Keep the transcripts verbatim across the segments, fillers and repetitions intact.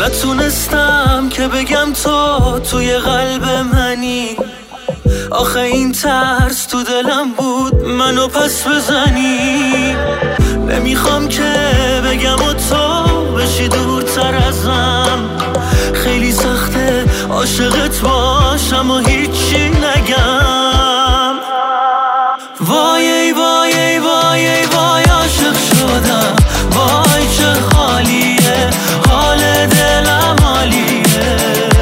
نتونستم که بگم تو توی قلب منی. آخه این ترس تو دلم بود منو پس بزنی. نمیخوام که بگم و تو بشی دورتر ازم. خیلی سخته عاشقت باشم و هیچی نگم. وای وای وای وای عاشق شدم. وای چه خالیه حال دلم حالیه.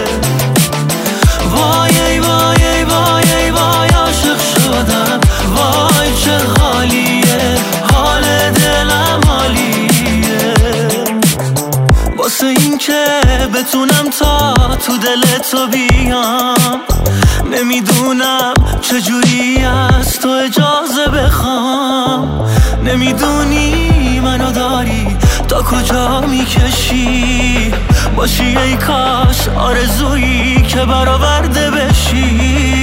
وای وای وای وای عاشق شدم. وای چه خالیه حال دلم حالیه. واسه این که بتونم تا تو دل تو بیام. نمیدونم چجوری از تو اجازه بخوام. نمیدونی منو داری تا کجا میکشی. باشی ای کاش آرزویی که برآورده بشی.